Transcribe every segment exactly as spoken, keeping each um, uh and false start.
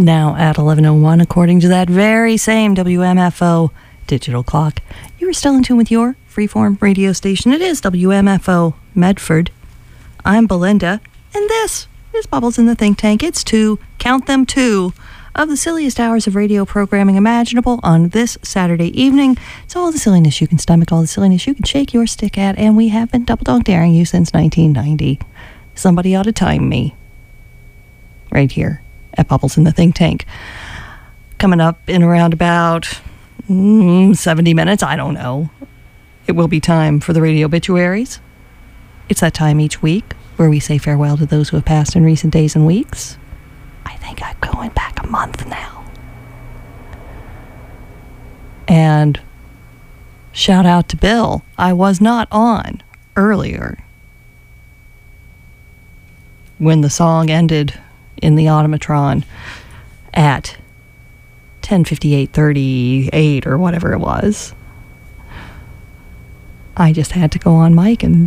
Now at eleven oh one, according to that very same W M F O digital clock. You are still in tune with your freeform radio station. It is W M F O Medford. I'm Belinda, and this is Bubbles in the Think Tank. It's two, count them two, of the silliest hours of radio programming imaginable on this Saturday evening. It's all the silliness you can stomach, all the silliness you can shake your stick at, and we have been double dog daring you since nineteen ninety. Somebody ought to time me. Right here at Bubbles in the Think Tank. Coming up in around about mm, seventy minutes, I don't know. It will be time for the radio obituaries. It's that time each week where we say farewell to those who have passed in recent days and weeks. I think I'm going back a month now. And shout out to Bill. I was not on earlier when the song ended in the automatron at ten fifty-eight thirty-eight or whatever it was. I just had to go on mic and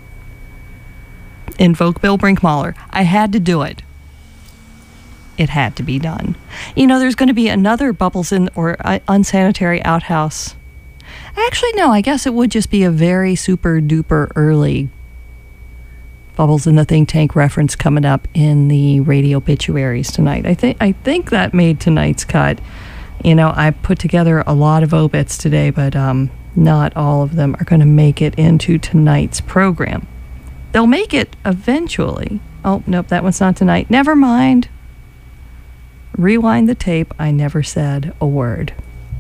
invoke Bill Brinkmuller. I had to do it. It had to be done. You know, there's going to be another Bubbles in or uh, Unsanitary Outhouse. Actually, no, I guess it would just be a very super duper early Bubbles in the Think Tank reference coming up in the radio obituaries tonight. I think I think that made tonight's cut. You know, I put together a lot of obits today, but um, not all of them are going to make it into tonight's program. They'll make it eventually. Oh, nope, that one's not tonight. Never mind. Rewind the tape. I never said a word.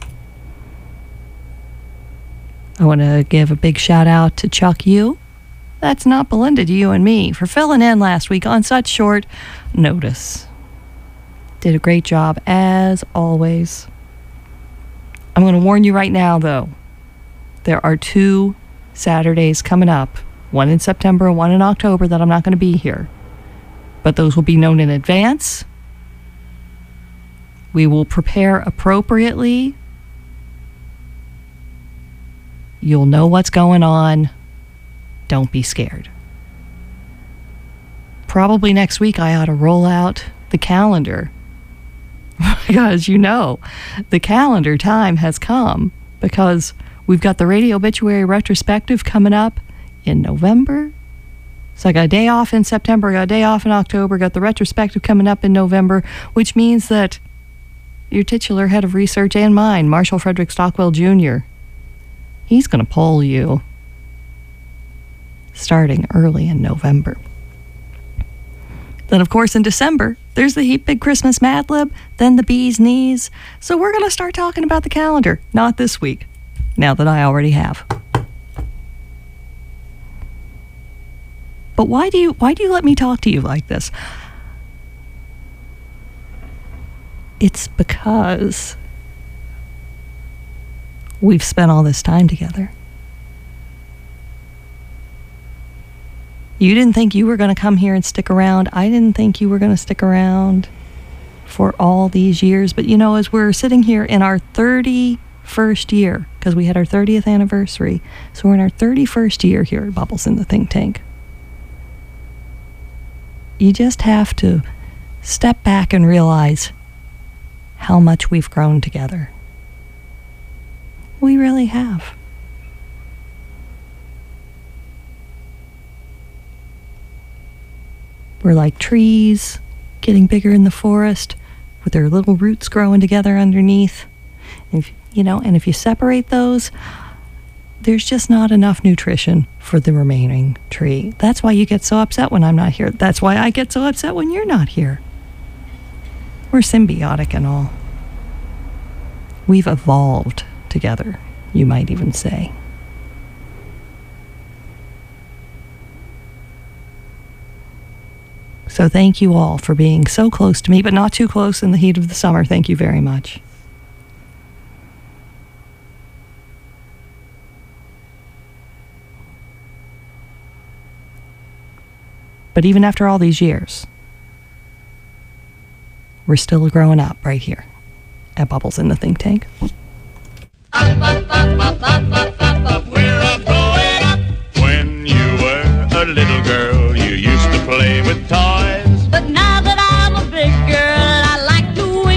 I want to give a big shout out to Chuck Yu. That's not Belinda, to you and me, for filling in last week on such short notice. Did a great job, as always. I'm going to warn you right now, though. There are two Saturdays coming up, one in September and one in October, that I'm not going to be here. But those will be known in advance. We will prepare appropriately. You'll know what's going on. Don't be scared. Probably next week I ought to roll out the calendar. Because, you know, the calendar time has come. Because we've got the radio obituary retrospective coming up in November. So I got a day off in September, I got a day off in October, got the retrospective coming up in November, which means that your titular head of research and mine, Marshall Frederick Stockwell Junior, he's going to poll you starting early in November. Then, of course, in December, there's the Heap Big Christmas Mad Lib, then the Bee's Knees. So we're going to start talking about the calendar. Not this week, now that I already have. But why do you why do you let me talk to you like this? It's because we've spent all this time together. You didn't think you were going to come here and stick around. I didn't think you were going to stick around for all these years. But, you know, as we're sitting here in our thirty-first year, because we had our thirtieth anniversary, so we're in our thirty-first year here at Bubbles in the Think Tank. You just have to step back and realize how much we've grown together. We really have. We're like trees getting bigger in the forest with their little roots growing together underneath. And if, you know, and if you separate those, there's just not enough nutrition for the remaining tree. That's why you get so upset when I'm not here. That's why I get so upset when you're not here. We're symbiotic and all. We've evolved together, you might even say. So thank you all for being so close to me, but not too close in the heat of the summer. Thank you very much. But even after all these years, we're still growing up right here at Bubbles in the Think Tank. We're a growing up. When you were a little girl, you used to play with toys. But now that I'm a big girl, I like to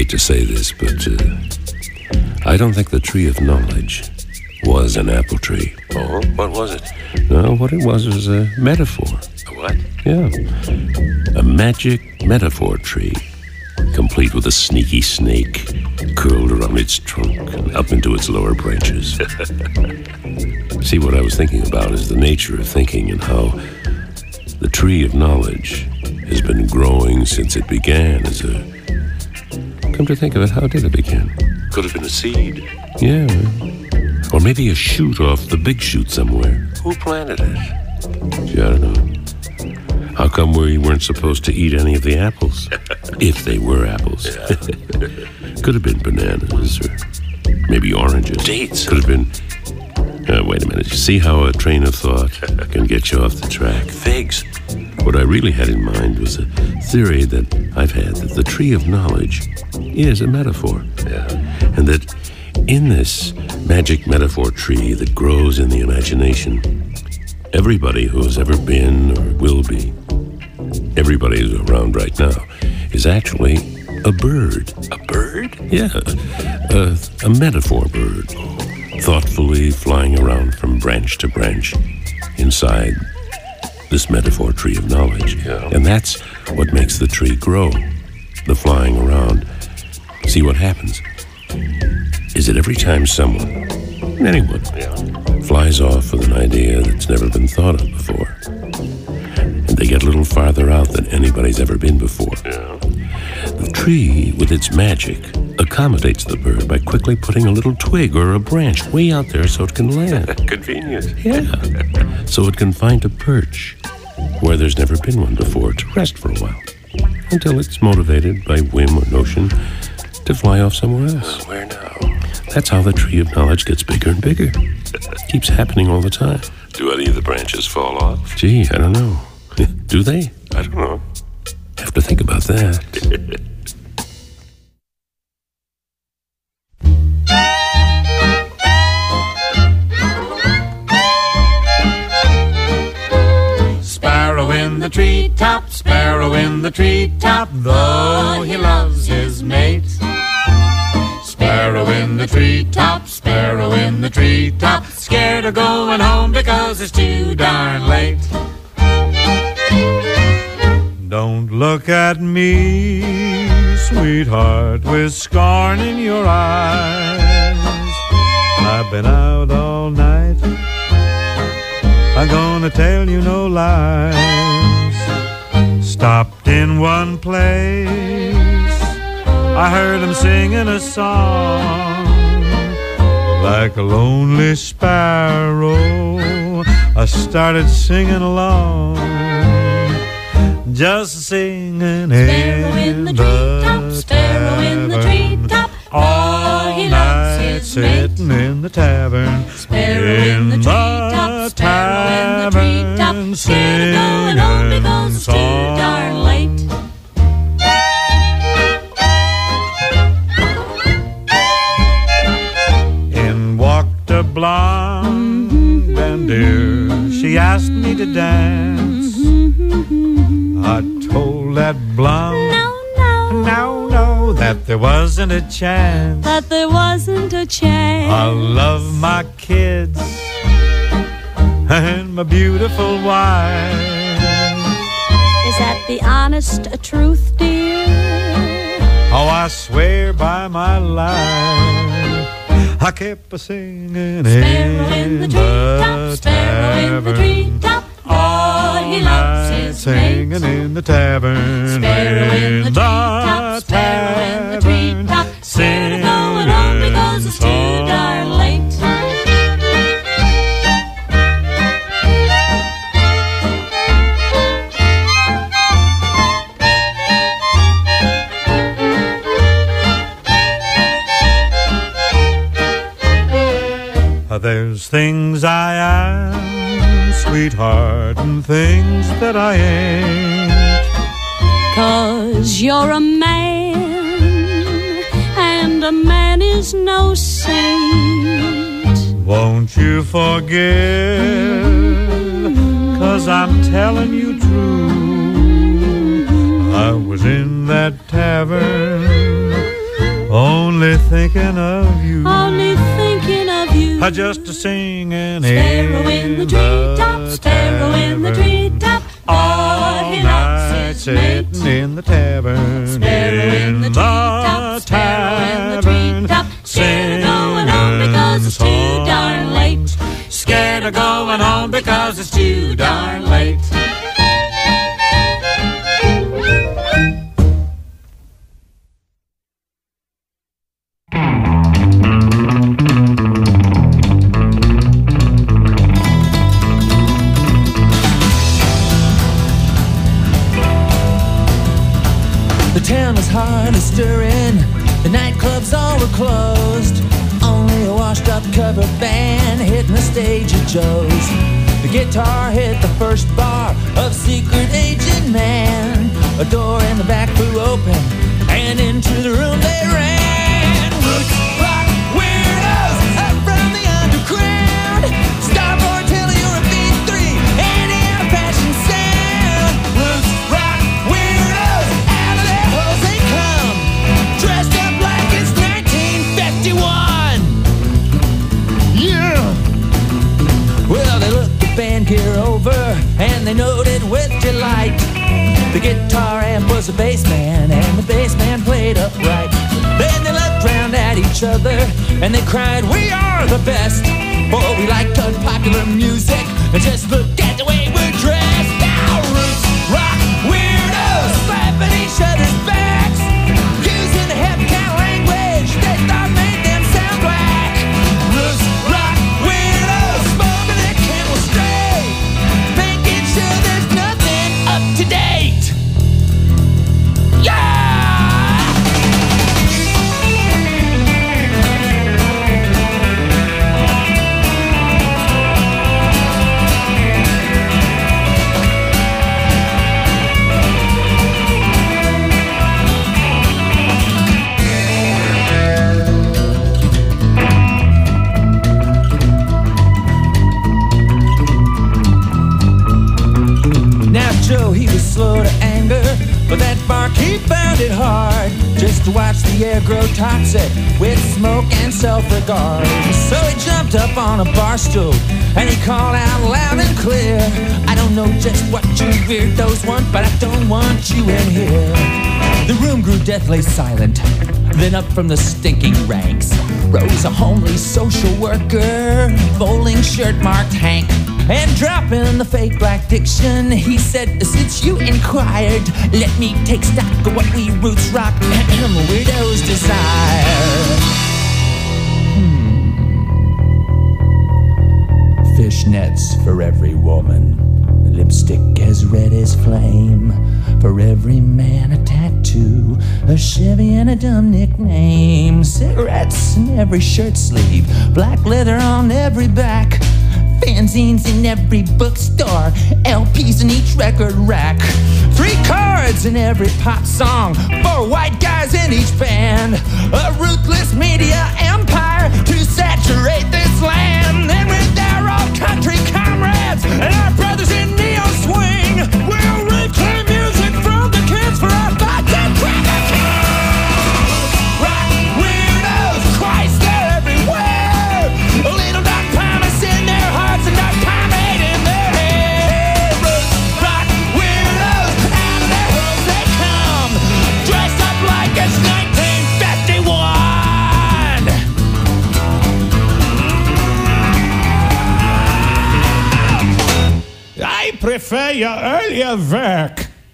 hate to say this, but uh, I don't think the tree of knowledge was an apple tree. Oh, what was it? No, what it was was a metaphor. A what? Yeah. A magic metaphor tree, complete with a sneaky snake curled around its trunk and up into its lower branches. See, what I was thinking about is the nature of thinking and how the tree of knowledge has been growing since it began as a... Come to think of it, how did it begin? Could have been a seed. Yeah. Or maybe a shoot off the big shoot somewhere. Who planted it? Gee, I don't know. How come we weren't supposed to eat any of the apples? If they were apples. Yeah. Could have been bananas or maybe oranges. Dates. Could have been... Uh, wait a minute. You see how a train of thought can get you off the track? Figs. What I really had in mind was a theory that I've had, that the tree of knowledge is a metaphor. Yeah. And that in this magic metaphor tree that grows in the imagination, everybody who has ever been or will be, everybody who's around right now, is actually a bird. A bird? Yeah, a, a metaphor bird, thoughtfully flying around from branch to branch inside this metaphor tree of knowledge. Yeah. And that's what makes the tree grow, the flying around. See what happens is that every time someone, anyone, Yeah. flies off with an idea that's never been thought of before, and they get a little farther out than anybody's ever been before, Yeah. the tree, with its magic, accommodates the bird by quickly putting a little twig or a branch way out there so it can land. Convenient. Yeah. So it can find a perch where there's never been one before to rest for a while, until it's motivated by whim or notion to fly off somewhere else. Where now? That's how the tree of knowledge gets bigger and bigger. Keeps happening all the time. Do any of the branches fall off? Gee, I don't know. Do they? I don't know. Have to think about that. Sparrow in the treetop, sparrow in the treetop, though he loves his mate. Sparrow in the treetop, sparrow in the treetop, scared of going home because it's too darn late. Don't look at me, sweetheart, with scorn in your eyes. I've been out all night, I'm gonna tell you no lies. Stopped in one place, I heard him singing a song. Like a lonely sparrow, I started singing along. Just singing Sparrow in the treetop, tavern, sparrow in the treetop, all he loves night his mate. sitting in the tavern. Sparrow in the treetop, sparrow in the treetop, scared of going home because it's too darn late. In walked a blonde bandier, she asked me to dance. I told that blonde, No, no, no, no, that there wasn't a chance. that there wasn't a chance. I love my kids and my beautiful wife. Is that the honest truth, dear? Oh, I swear by my life, I kept a singing Sparrow in the treetop, sparrow in the treetop, oh, he loves his mate. singing in the tavern. Sparrow in the treetop, sparrow in the treetop, scared of going home because it's too darn late. There's things I am, sweetheart, and things that I ain't. 'Cause you're a man, and a man is no saint. Won't you forgive, 'cause I'm telling you true. I was in that tavern only thinking of you. Only thinking of you. I just a singing Sparrow in the treetop, sparrow in the treetop. all night sitting in the tavern. Sparrow in the treetop, sparrow in the treetop. Scared of going home because it's too darn late. Scared of going home because it's too darn late. The town was hardly stirring, the nightclubs all were closed. Only a washed-up cover band hitting the stage at Joe's. The guitar hit the first bar of Secret Agent Man. A door in the back flew open, and into the room they ran. Roots, rock, weirdos, up from the underground. Starboard till you're a B three, any out-of-fashion sound. Roots, rock, weirdos, out of their holes they come, dressed up like it's nineteen fifty-one. Yeah. Well, they looked the band gear over, and they noted with delight the guitar amp was a bass man, and the bass man played upright. Then they looked round at each other, and they cried, "We are the best!" For we like unpopular music, and just look at the way we're dressed. Now roots, rock, weirdos, slapping each other's backs, using the heavy kind of language they thought made them sound black. Roots, rock, weirdos, smoking their camel straight, making sure there's nothing up to date. Yeah! Now Joe, he was slow to anger, but that barkeep found it hard just to watch the air grow toxic with smoke and self-regard. So he jumped up on a bar stool and he called out loud and clear, "I don't know just what you weirdos want, but I don't want you in here." The room grew deathly silent. Then up from the stinking ranks rose a homely social worker, bowling shirt marked Hank. And dropping the fake black diction, he said, "Since you inquired, let me take stock of what we roots rock weirdos desire." Hmm. Fishnets for every woman, lipstick as red as flame. For every man a tattoo, a Chevy and a dumb nickname. Cigarettes in every shirt sleeve, black leather on every back. Fanzines in every bookstore, L Ps in each record rack. Three cards in every pop song, four white guys in each band. A ruthless media empire to saturate this land. And with our old country comrades and our brothers in neo swing, we'll reclaim music from the kids for our thoughts and cracker kings. Rock weirdos, Christ, they're everywhere. A little dark promise in their hearts and dark pomade in their hair. Roots, rock weirdos, out of their holes they come, dressed up like it's nineteen fifty-one. I prefer your earlier work.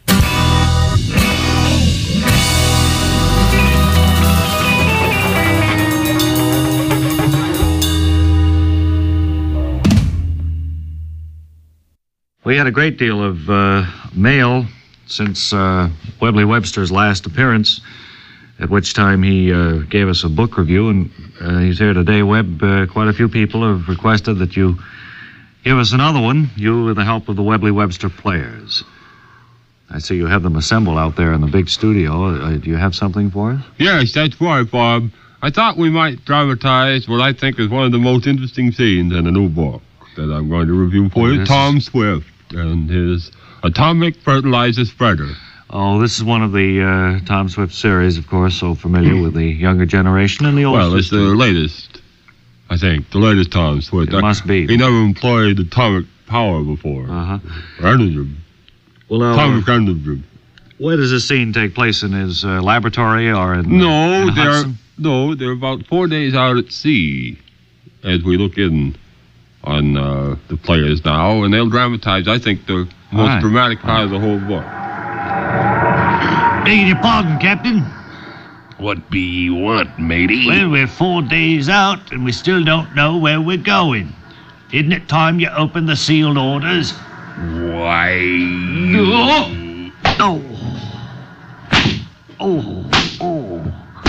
We had a great deal of uh, mail since uh, Webley Webster's last appearance, at which time he uh, gave us a book review, and uh, he's here today. Webb, uh, quite a few people have requested that you give us another one, you with the help of the Webley Webster Players. I see you have them assembled out there in the big studio. Uh, do you have something for us? Yes, that's right, Bob. I thought we might dramatize what I think is one of the most interesting scenes in a new book that I'm going to review for you, Tom Swift and his Atomic Fertilizer Spreader. Oh, this is one of the uh, Tom Swift series, of course, so familiar with the younger generation and the older. Well, it's the latest, I think, the latest Tom Swift. It must be. He never employed atomic power before. Uh-huh. Energy. Well, now, Atomic energy. where does this scene take place? In his uh, laboratory or in No, in they're Hudson? no, they're about four days out at sea as we look in on uh, the players now, and they'll dramatize, I think, the most right. dramatic part of the whole book. Begging your pardon, Captain. What be ye want, matey? Well, we're four days out, and we still don't know where we're going. Isn't it time you opened the sealed orders? Why... Oh! Oh! Oh! Oh!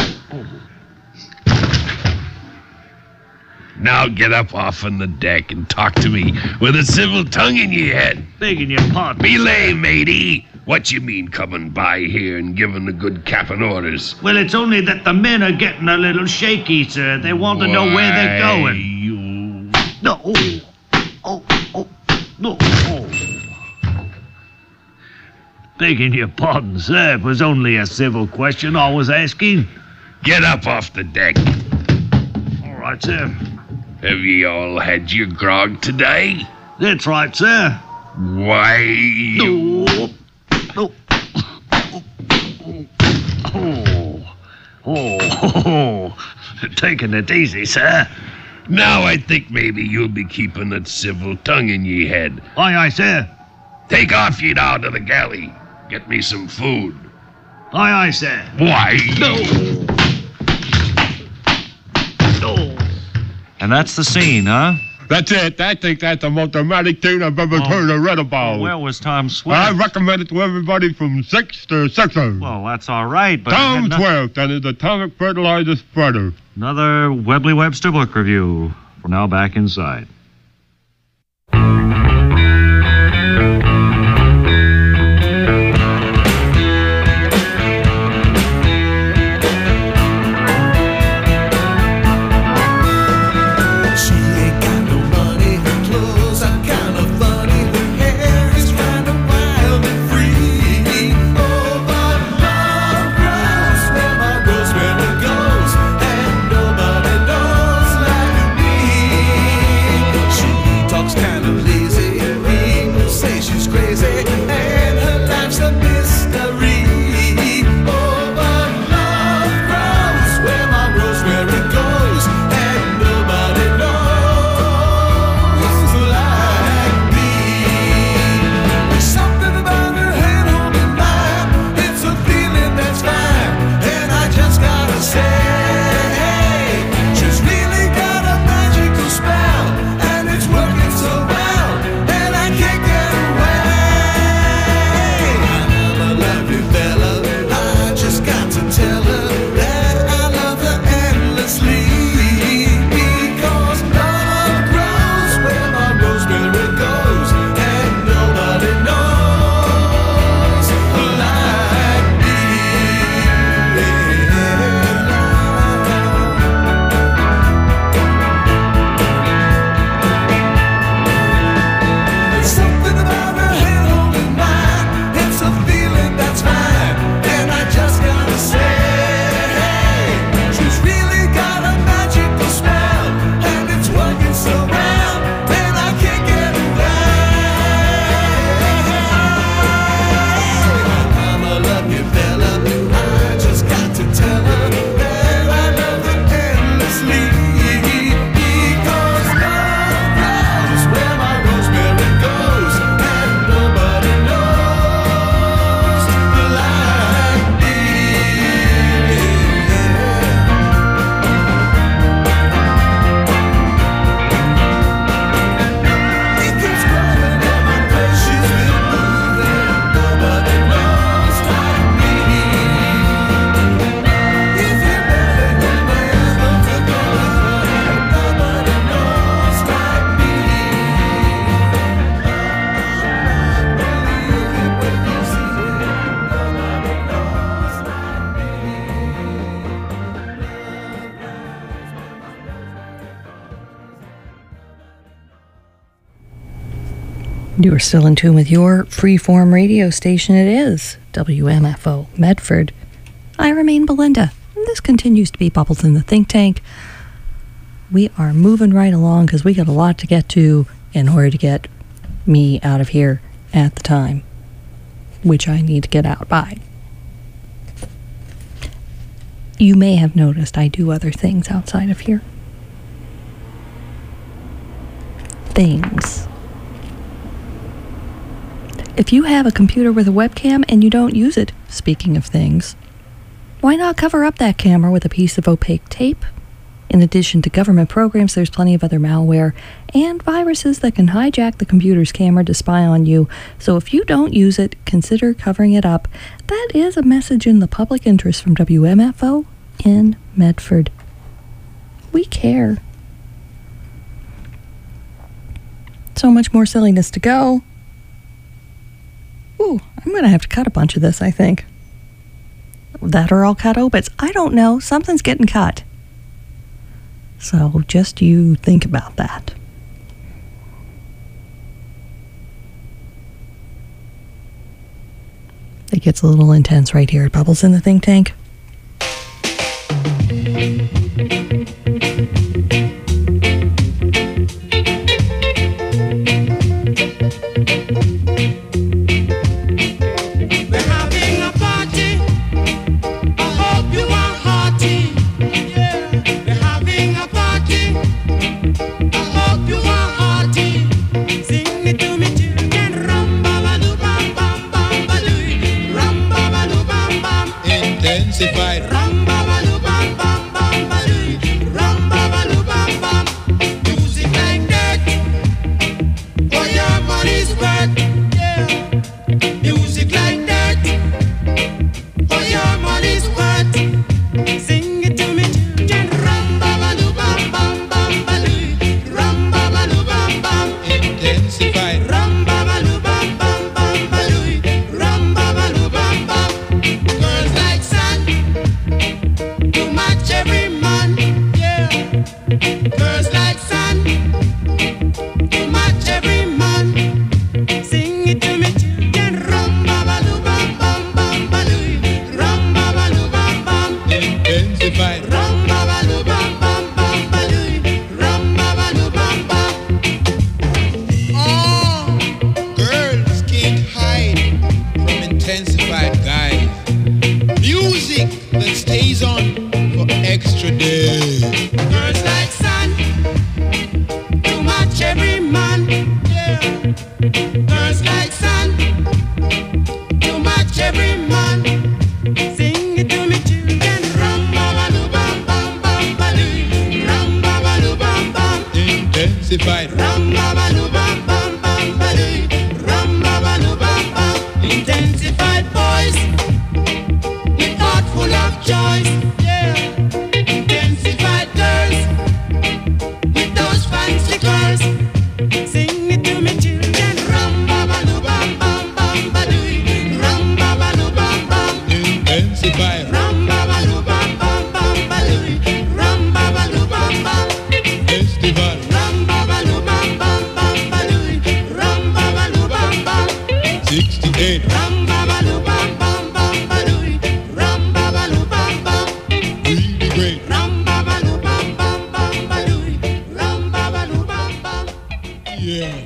Now get up off on the deck and talk to me with a civil tongue in your head. Begging your pardon. Belay, matey. What you mean coming by here and giving the good captain orders? Well, it's only that the men are getting a little shaky, sir. They want to know where they're Why, going. You... No. Oh. Oh. Oh. No. Oh. Begging your pardon, sir. It was only a civil question I was asking. Get up off the deck. All right, sir. Have ye all had your grog today? That's right, sir. Why, you... No. No. Oh. Oh. Oh. Taking it easy, sir. Now I think maybe you'll be keeping that civil tongue in ye head. Aye, aye, sir. Take off ye now to the galley. Get me some food. Aye, aye, sir. Why? No. No. And that's the scene, huh? That's it. I think that's the most dramatic thing I've ever Oh. heard or read about. Where was Tom Swift? I recommend it to everybody from six to sixer. Well, that's all right, but... it Tom had no- Swift and his atomic fertilizer spreader. Another Webley Webster book review. We're now back inside. You are still in tune with your freeform radio station. It is W M F O Medford. I remain Belinda, and this continues to be Bubbles in the Think Tank. We are moving right along because we got a lot to get to in order to get me out of here at the time, which I need to get out by. You may have noticed I do other things outside of here. Things. If you have a computer with a webcam and you don't use it, speaking of things, why not cover up that camera with a piece of opaque tape? In addition to government programs, there's plenty of other malware and viruses that can hijack the computer's camera to spy on you. So if you don't use it, consider covering it up. That is a message in the public interest from W M F O in Medford. We care. So much more silliness to go. Ooh, I'm going to have to cut a bunch of this, I think. That are all cut obits. I don't know. Something's getting cut. So just you think about that. It gets a little intense right here at Bubbles in the Think Tank. Intensified. Ram baba lu bam bam bam baloo. Ram baba lu bam bam. Music like that. For your money's worth. Yeah. Music like that. For your money's worth. Sing it to me, children. Ram baba lu bam bam bam baloo. Ram baba lu bam bam. Intensified. Ram baba lu bam bam bam baloo. Ram baba lu bam bam. Girls like sun. To match every man, yeah. Girls like sun. To match every man. Sing it to me, children. Ram baba lu bam bam bam baloo. Ram baba lu bam bam. Intensified. Ram baba lu bam bam bam baloo. Ram baba lu bam bam. Oh, girls can't hide from intensified guys. Music that stays on for extra days. Girls like sun, to match every man. Yeah. Girls like sun, to match every man. Sing it to me, children. Ram baba lu bam bam bam baloo. Ram baba lu bam bam. Intensified. Ram baba lu bam bam bam baloo. Ram baba lu bam bam. Intensified boys. With heart full of joys, yeah. Intensified girls, with those fancy girls. Sing it to me, children. Ram baba lu bam bam bam baloo. Ram baba lu bam bam. Intensified. Ram baba lu bam bam bam baloo. Ram baba lu bam bam. Festival. Ram baba lu bam bam bam baloo. Ram baba lu bam bam. Sixty-eight. Ram baba lu bam bam bam baloo. Ram baba lu bam bam. Really great. Ram baba lu bam bam bam baloo. Ram baba lu bam bam. Yeah.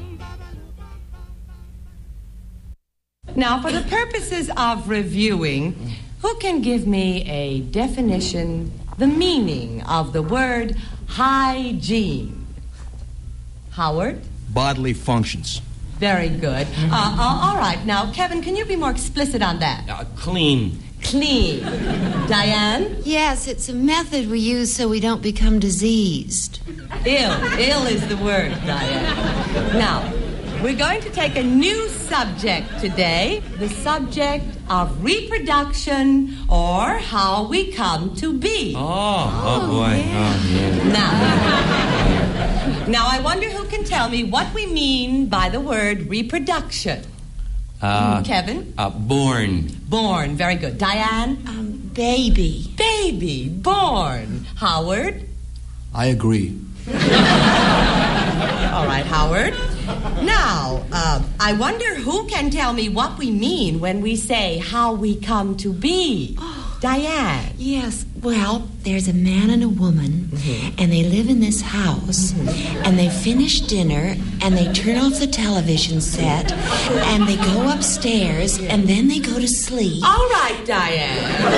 Now, for the purposes of reviewing, who can give me a definition, the meaning of the word hygiene? Howard? Bodily functions. Very good. Uh, uh, all right. Now, Kevin, can you be more explicit on that? Uh, clean. Clean. Diane? Yes, it's a method we use so we don't become diseased. Ill. Ill is the word, Diane. Now, we're going to take a new subject today, the subject of reproduction or how we come to be. Oh, oh, oh boy. Yeah. Oh, yeah. Now, now, I wonder who can tell me what we mean by the word reproduction. Uh, Kevin? Uh, born. Born, very good. Diane? Um, baby. Baby, born. Howard? I agree. All right, Howard. Now, uh, I wonder who can tell me what we mean when we say how we come to be. Diane. Yes, well, there's a man and a woman, Mm-hmm. and they live in this house, and they finish dinner, and they turn off the television set, and they go upstairs, and then they go to sleep. All right, Diane.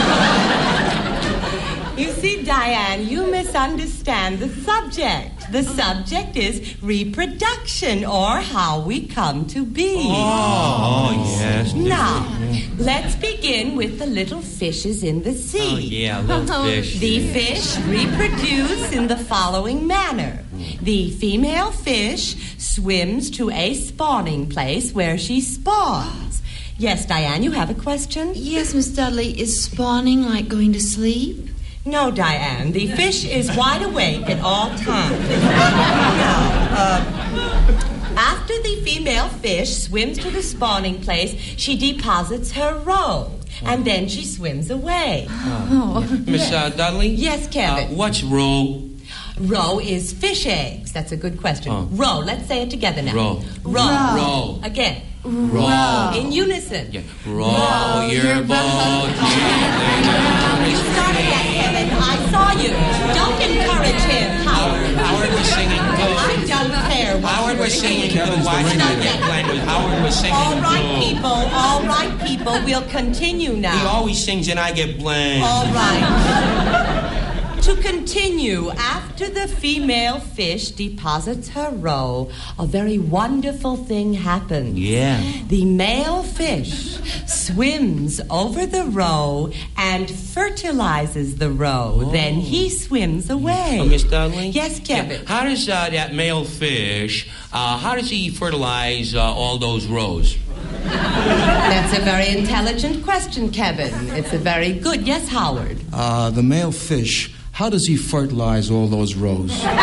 You see, Diane, you misunderstand the subject. The subject is reproduction, or how we come to be. Oh, yes. Now, let's begin with the little fishes in the sea. Oh, yeah, little fish. The fish reproduce in the following manner. The female fish swims to a spawning place where she spawns. Yes, Diane, you have a question? Yes, Miss Dudley, is spawning like going to sleep? No, Diane. The fish is wide awake at all times. Now, uh, after the female fish swims to the spawning place, she deposits her roe, and then she swims away. Oh. Miss Yes. uh, Dudley? Yes, Kevin. Uh, what's roe? Roe is fish eggs. That's a good question. Oh. Roe. Let's say it together now. Roe. Roe. Roe. Again. Roe. In unison. Yeah. Row your boat. You started that, Kevin. I saw you. Don't encourage him, Howard. Howard was singing too. I don't care. what Howard you was were singing too. singing. Why should I get blamed? Howard was singing All right, too. people. All right, people. We'll continue now. He always sings and I get blamed. All right. To continue, after the female fish deposits her roe, a very wonderful thing happens. Yeah. The male fish swims over the roe and fertilizes the roe. Then he swims away. Oh, Miss Dudley? Yes, Kevin. Yeah. How does uh, that male fish, uh, how does he fertilize uh, all those rows? That's a very intelligent question, Kevin. It's a very good. Yes, Howard. Uh, the male fish, how does he fertilize all those rows? All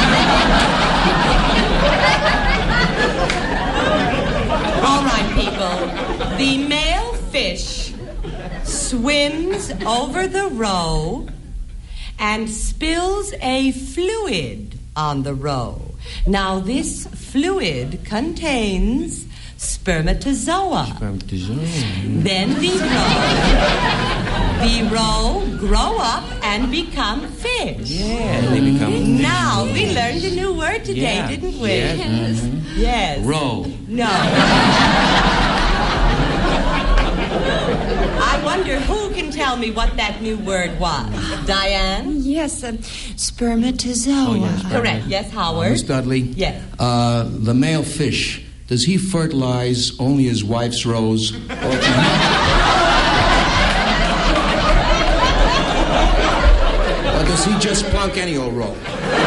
right, people. The male fish swims over the roe and spills a fluid on the roe. Now, this fluid contains spermatozoa. Spermatozoa. Then the roe, the roe grow up and become fish. Yeah, they become fish. Now, we learned a new word today, Yeah. didn't we? Yes. Mhm. Yes. Row. No. I wonder who can tell me what that new word was. Diane? Yes, um, spermatozoa. Oh, yes, Correct. Yes, Howard? Miss Dudley? Yes. Uh, the male fish, does he fertilize only his wife's rows? Or, or does he just plunk any old row?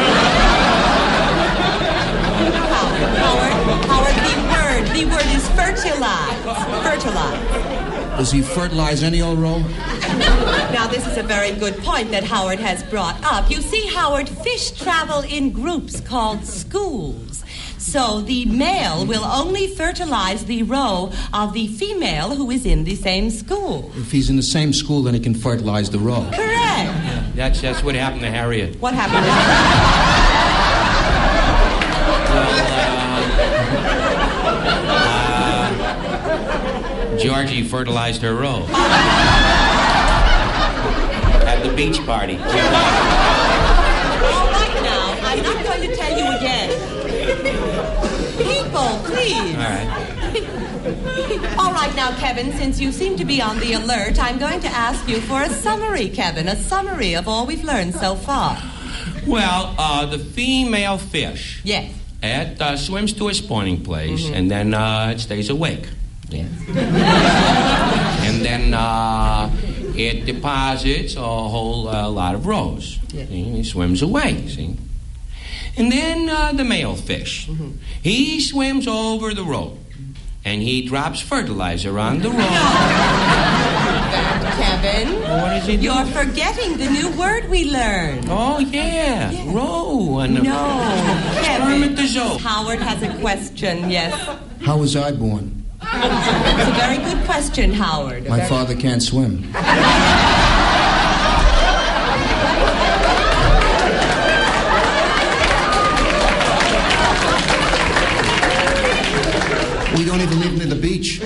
Howard, Howard, the word, the word is fertilize. Fertilize. Does he fertilize any old row? Now, this is a very good point that Howard has brought up. You see, Howard, fish travel in groups called schools. So the male will only fertilize the roe of the female who is in the same school. If he's in the same school, then he can fertilize the row. Correct. That's, that's what happened to Harriet. What happened to Uh, Georgie fertilized her row. At the beach party. All right now, I'm not going to tell you again. People, please. All right. All right now, Kevin, since you seem to be on the alert, I'm going to ask you for a summary, Kevin, a summary of all we've learned so far. Well, uh, the female fish. Yes. It uh, swims to a spawning place, mm-hmm. and then uh, it stays awake. Yeah. And then uh, it deposits a whole uh, lot of rows. Yeah. And he swims away, see? And then uh, the male fish. Mm-hmm. He swims over the row, and he drops fertilizer on the row. Kevin, what is he doing? You're forgetting the new word we learned. Oh, yeah. yeah. Row. And the no, Kevin. Spermatozoa. Howard has a question, yes. How was I born? It's a very good question, Howard. My very... father can't swim. we don't even leave them to the beach.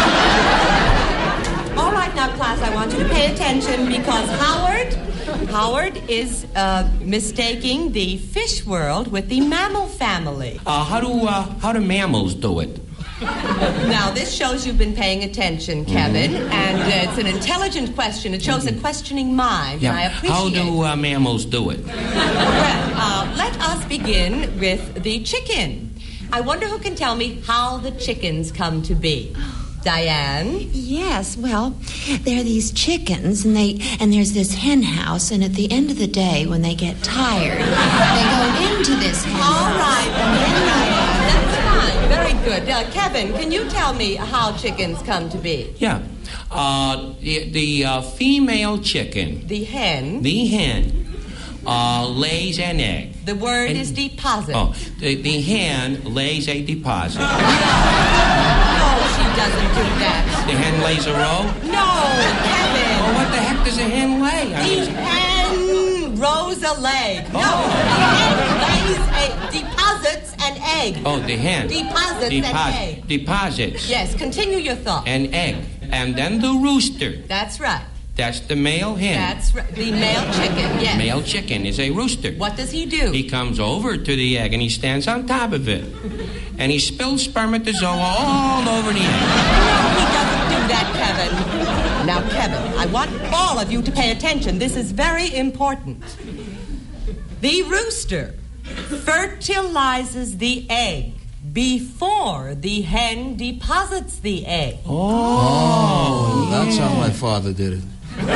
All right, now, class, I want you to pay attention because Howard, Howard is uh, mistaking the fish world with the mammal family. Uh, how do uh, how do mammals do it? Now, this shows you've been paying attention, Kevin, mm-hmm. and uh, it's an intelligent question. It shows a questioning mind, Yeah. and I appreciate How do uh, mammals do it? Well, uh, let us begin with the chicken. I wonder who can tell me how the chickens come to be. Diane? Yes, well, there are these chickens, and they and there's this hen house, and at the end of the day, when they get tired, they go into this hen All house. right, Diane, that's fine. Very good. Uh, Kevin, can you tell me how chickens come to be? Yeah. Uh, the the uh, female chicken, The hen. the hen, uh, lays an egg. The word And- is deposit. Oh, the, the hen lays a deposit. Oh, she doesn't do that. The hen lays a row? No, Kevin. Well, what the heck does a hen lay? I The mean, hen rows a leg. No, Oh. the hen lays a deposits an egg. oh, the hen. Deposits an Deposit- egg. Deposits Yes, continue your thought. an egg. And then the rooster. That's right. That's the male hen. That's right. The male chicken, yes. Male chicken is a rooster. What does he do? He comes over to the egg and he stands on top of it. And he spills spermatozoa all over the egg. No, he doesn't do that, Kevin. Now, Kevin, I want all of you to pay attention. This is very important. The rooster fertilizes the egg before the hen deposits the egg. Oh, that's how my father did it.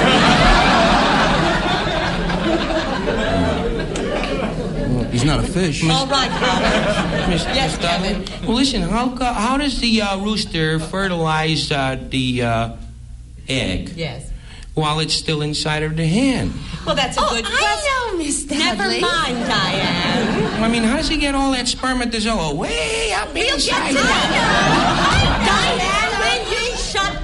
He's not a fish. All right, Howard. Miss- Yes, Miss Dudley? Kevin. Well, listen, how, co- how does the uh, rooster fertilize uh, the uh, egg Yes. while it's still inside of the hen? Well, that's a Oh, good I question. know, Miss Never Dudley. mind, Diane. I mean, how does he get all that spermatozoa way up We'll inside? get to that. Diane, will you shut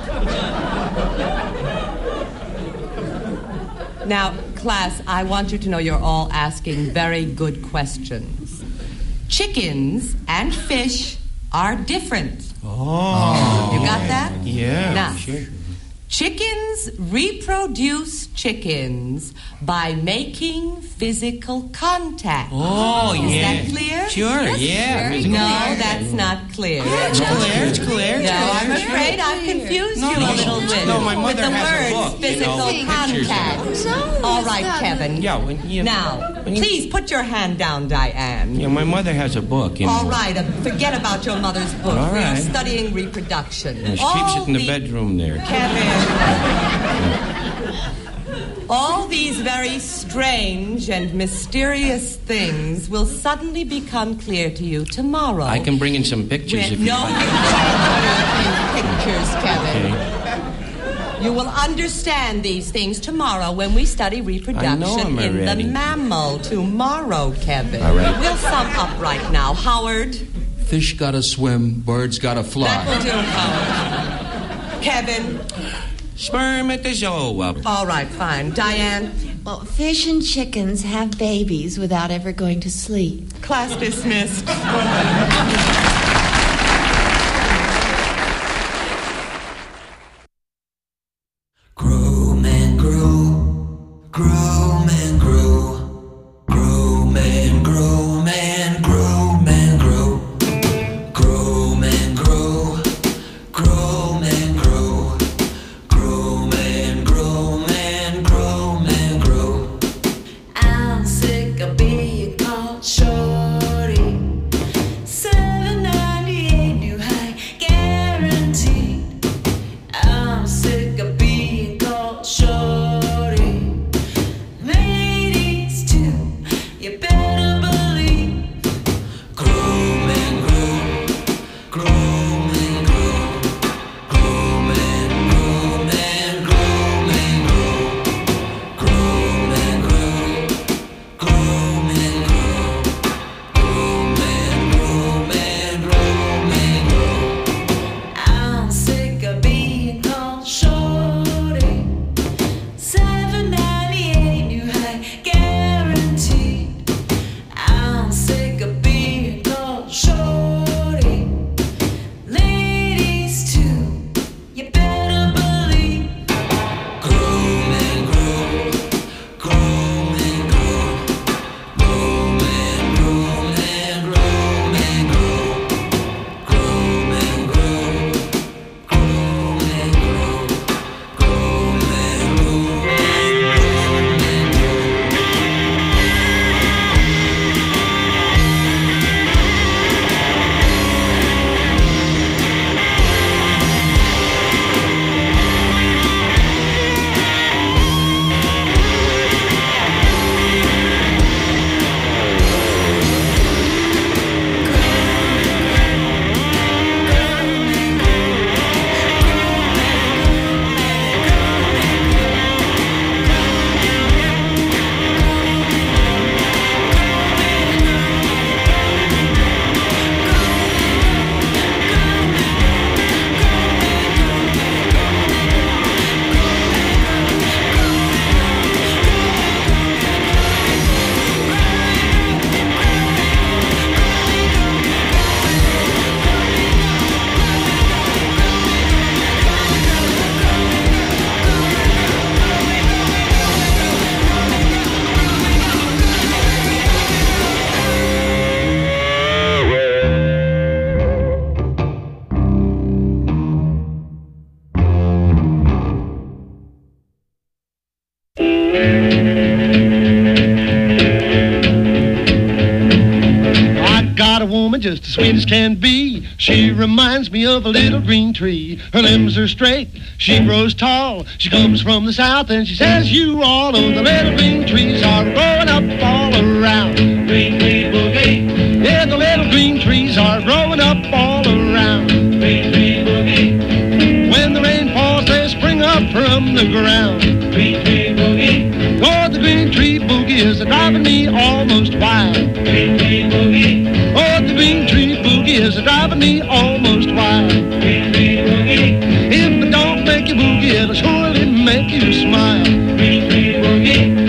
up? Now, class, I want you to know you're all asking very good questions. Chickens and fish are different. Oh. You got that? Yeah, Now, sure. chickens reproduce chickens by making physical contact. Oh, Is yeah. that clear? Sure, Yes, yeah. sure. Physical No, contact. that's not clear. It's clear, it's clear. it's No, I'm clear, afraid sure. I've confused No, you no, a little no, bit no, my with mother the has a words book, you physical know, pictures in it. contact. No, All Miss right, Dudley. Kevin. Yeah, when you... Now, when you- please put your hand down, Diane. Yeah, my mother has a book, you know. All right, uh, forget about your mother's book. All We're right. studying reproduction. Yeah, she All keeps it in the the- bedroom there. Kevin. All these very strange and mysterious things will suddenly become clear to you tomorrow. I can bring in some pictures When- if you no, like. you can't bring in pictures, Kevin. Okay. You will understand these things tomorrow when we study reproduction I know I'm in ready. the mammal. Tomorrow, Kevin. All right. We'll sum up right now. Howard, Fish gotta swim, birds gotta that fly. will do, Howard. Kevin, Spermatozoa. all right, fine. Diane, Well, fish and chickens have babies without ever going to sleep. class dismissed. Grow, man, grow. Grow, man, grow. Grow, man, grow, man, grow, man, grow. Grow, man, grow. Grow, man, grow. Grow, man, grow, man, grow, man, grow. I'm sick of being called shorty. Seven sweet as can be. She reminds me of a little green tree. Her limbs are straight, she grows tall. She comes from the south and she says, you all know the little green trees are growing up all around. Green tree boogie. Yeah, the little green trees are growing up all around. Green tree boogie. When the rain falls, they spring up from the ground. Green tree boogie. Oh, the green tree boogie is driving me almost wild. Green tree boogie. Oh, the green tree boogie is driving me almost wild. Green tree boogie. If it don't make you boogie, it'll surely make you smile. Green tree boogie.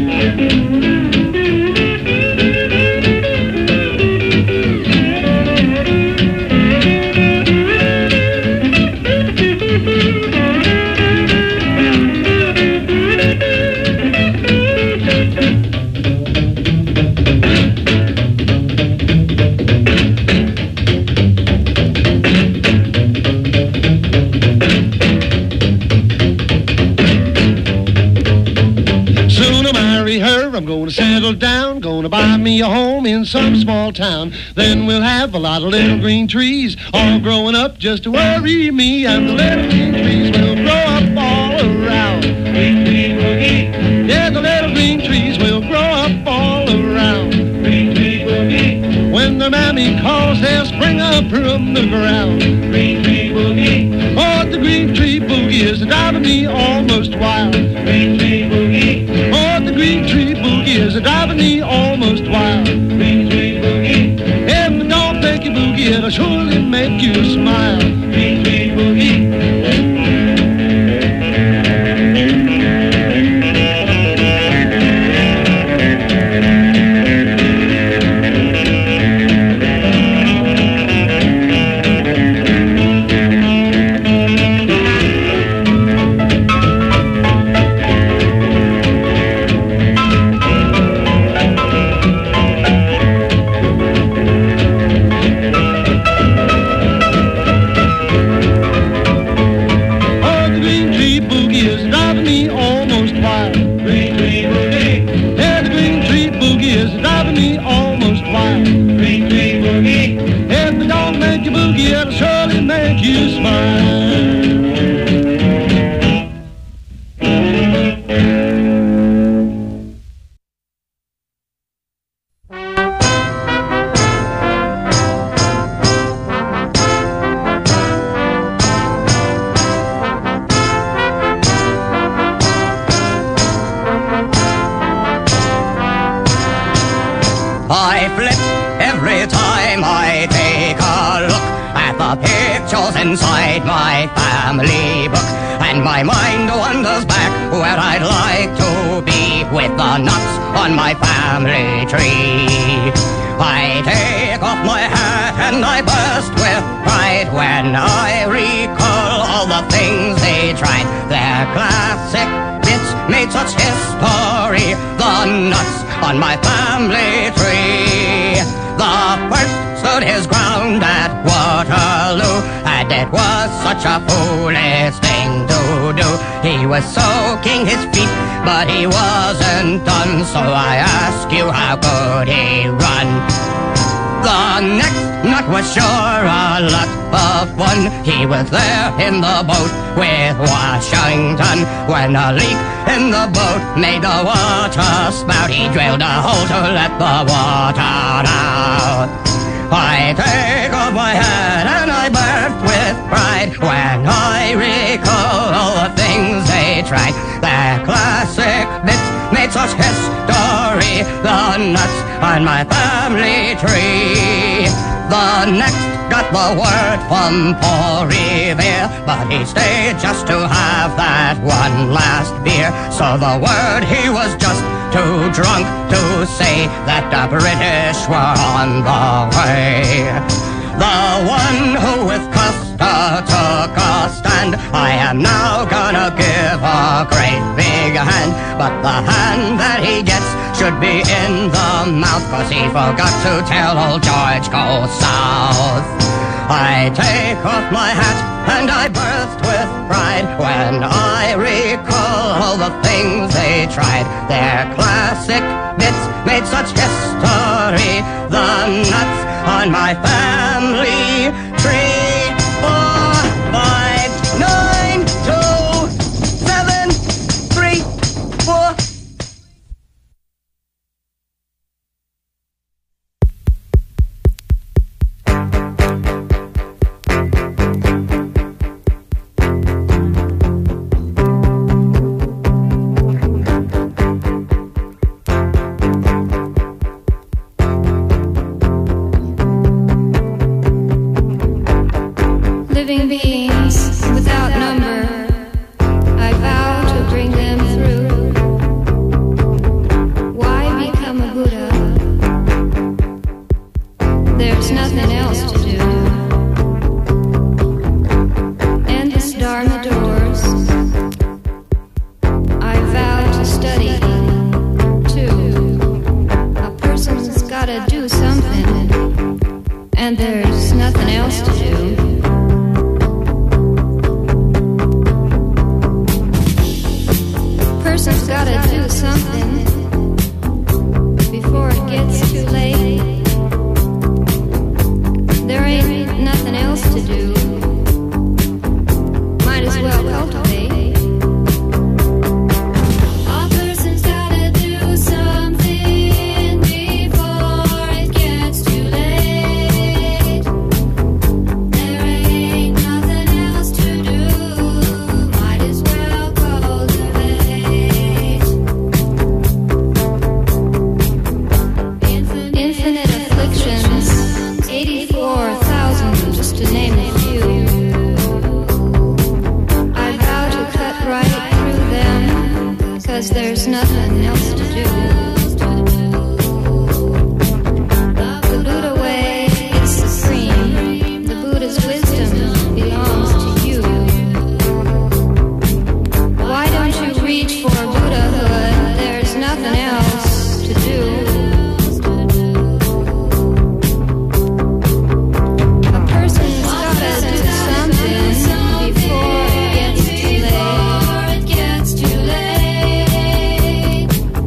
I'm gonna settle down, gonna buy me a home in some small town. Then we'll have a lot of little green trees, all growing up just to worry me. And the little green trees will grow up all around. Green tree boogie. Yeah, the little green trees will grow up all around. Green tree boogie. When the mammy calls, they'll spring up from the ground. Green tree boogie. Oh, the green tree boogie is driving me almost wild. Green tree boogie. Oh, the green tree boogie is driving me almost wild. Green tree boogie. If it don't make you boogie, it'll surely make you smile. Green tree boogie. Inside my family book, and my mind wanders back where I'd like to be, with the nuts on my family tree. I take off my hat and I burst with pride when I recall all the things they tried. Their classic bits made such history, the nuts on my family tree. The first stood his ground at Waterloo, and it was such a foolish thing to do. He was soaking his feet, but he wasn't done, so I ask you, how could he run? The next nut was sure a lot of fun. He was there in the boat with Washington, when a leak in the boat made the water spout. He drilled a hole to let the water out. I take off my hat and I burst with pride when I recall all the things they tried. Their classic bits made such history, the nuts on my family tree. The next got the word from Paul Revere, but he stayed just to have that one last beer. So the word, he was just too drunk to say that the British were on the way. The one who with Custer took a stand, I am now gonna give a great big hand, but the hand that he gets should be in the mouth, 'cause he forgot to tell old George go south. I take off my hat and I burst with pride when I recall all the things they tried. Their classic bits made such history, the nuts on on my family tree. Four, five, nine, two, seven, three, four. Living beings without number, I vow to bring them through. Why become a Buddha? There's nothing else to do. Endless Dharma doors, I vow to study too. A person's gotta do something, and there's nothing else to do. Person's gotta do something before it gets too late. There ain't nothing else to do. Might as well cultivate. A person's gotta do something before it gets too late. There ain't nothing else to do. Might as well cultivate. Infinite afflictions, eighty-four thousand, just to name a few. I vow to cut right through them, 'cause there's nothing else to do. The Buddha way is supreme. The Buddha's wisdom belongs to you. Why don't you reach for Buddhahood? There's nothing else to do. A person's gotta do something before it gets too late.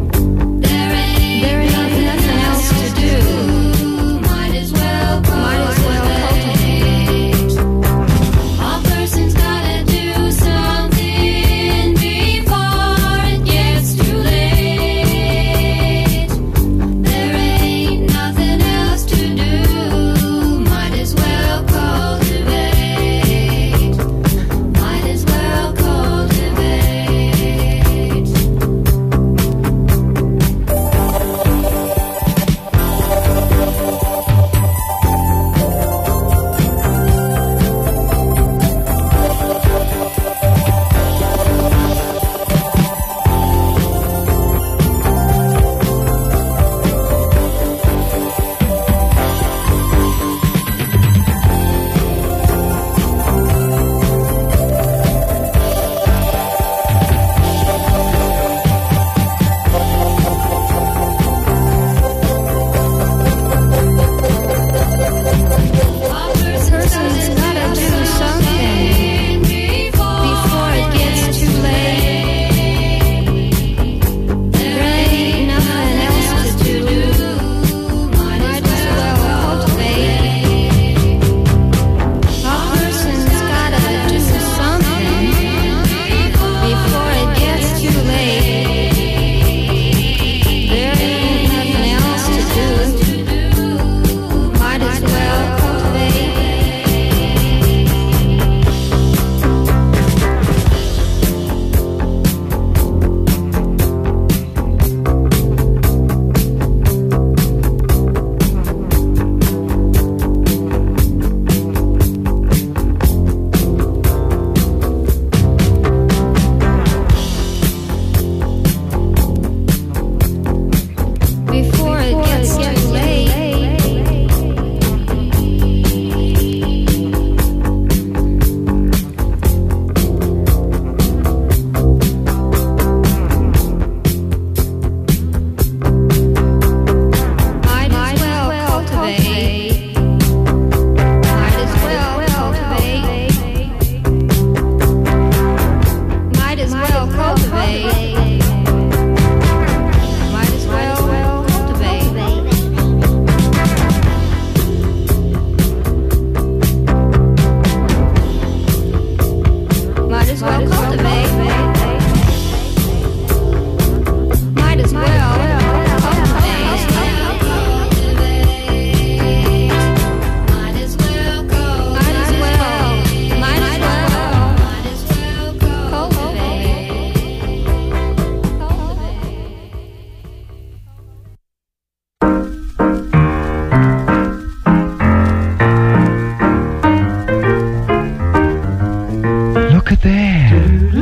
Look at there.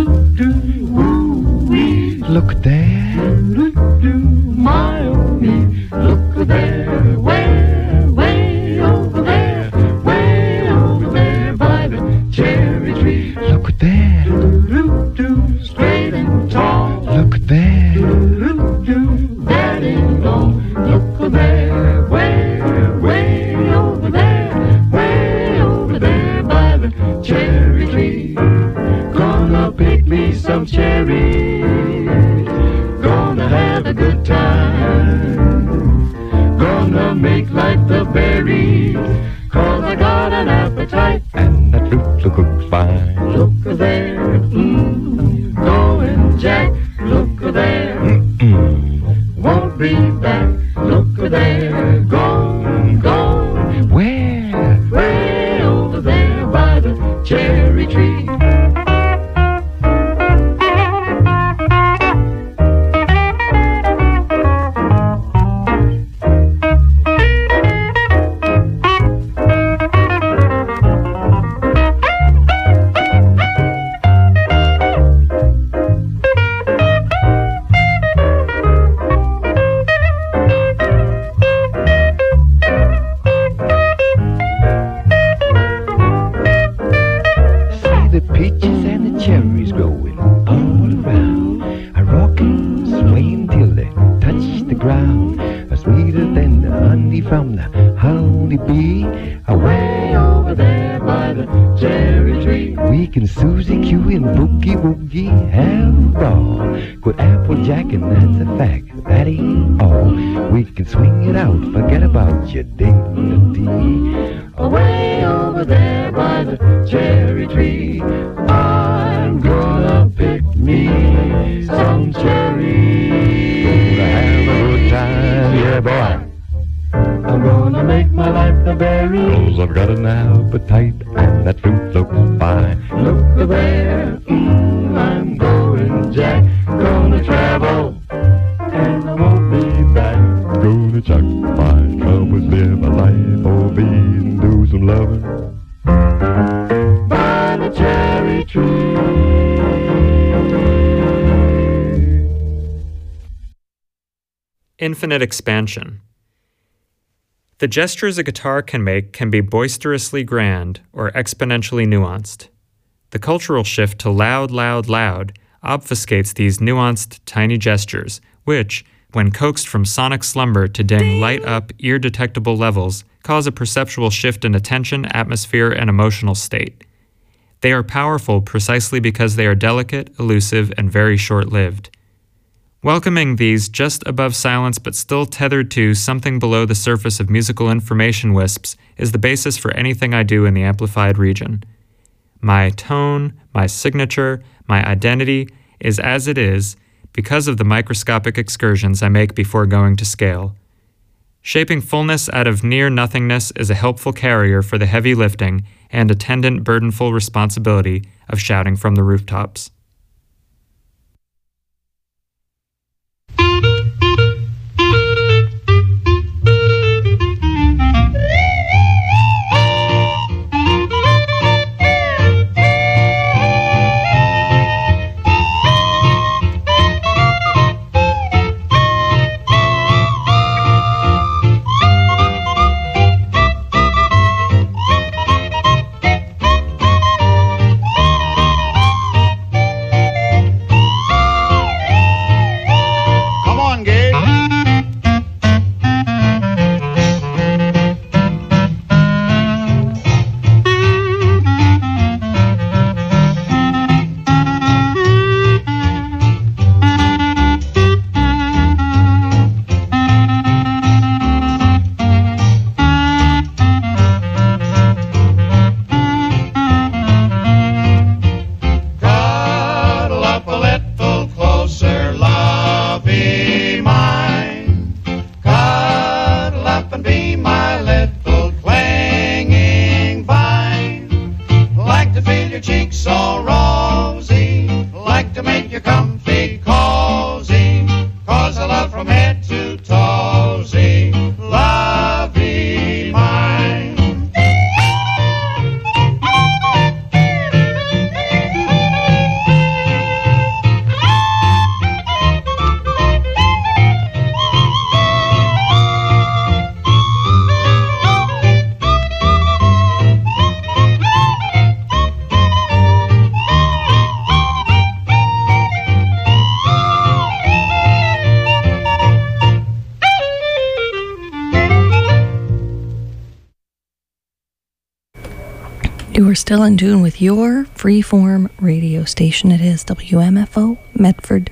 Look at there. My oh me, look there, way, way over there, way over there by the cherry tree. Look at there. Straight and tall. Look at there. That ain't long. Look there, way, way over there, way over there by the cherry tree. Gonna pick me some cherries. Gonna have a good time. Gonna make like the berries. Cause I got an appetite. And that fruit looks fine. Look there, mm, going Jack. Look there, Mm-mm. won't be back. Look there, gone, gone. Where? Way over there by the cherry tree. Your dignity. Away over there by the cherry tree, I'm gonna pick me some cherries. Gonna have a good time, yeah boy. I'm gonna make my life the berry. Cause I've got an appetite and that fruit looks fine. Look there, mm, I'm going Jack. Gonna travel and I won't be back. Gonna chuck my troubles, live a life for me and do some loving by the cherry tree. Infinite expansion. The gestures a guitar can make can be boisterously grand or exponentially nuanced. The cultural shift to loud, loud, loud obfuscates these nuanced, tiny gestures, which, when coaxed from sonic slumber to ding light-up, ear-detectable levels, cause a perceptual shift in attention, atmosphere, and emotional state. They are powerful precisely because they are delicate, elusive, and very short-lived. Welcoming these just above silence but still tethered to something below the surface of musical information wisps is the basis for anything I do in the amplified region. My tone, my signature, my identity is as it is, because of the microscopic excursions I make before going to scale. Shaping fullness out of near-nothingness is a helpful carrier for the heavy lifting and attendant burdenful responsibility of shouting from the rooftops. You're still in tune with your freeform radio station. It is W M F O Medford.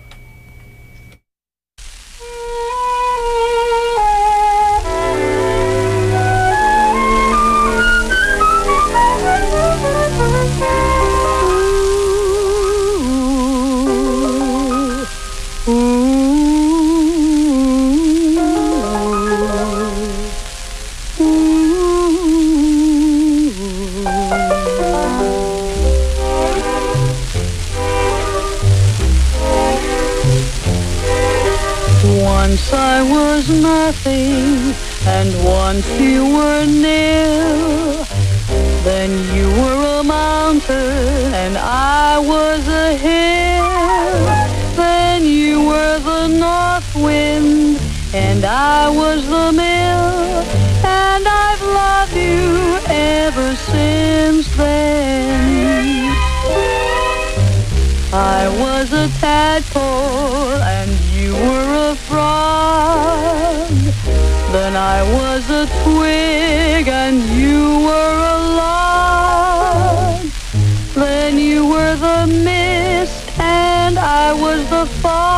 Once I was nothing, and once you were near. Then you were a mountain, and I was a hill. Then you were the north wind, and I was the mill. And I've loved you ever since then. I was a tadpole, and you were a frog. Then I was a twig, and you were a log. Then you were the mist, and I was the fog.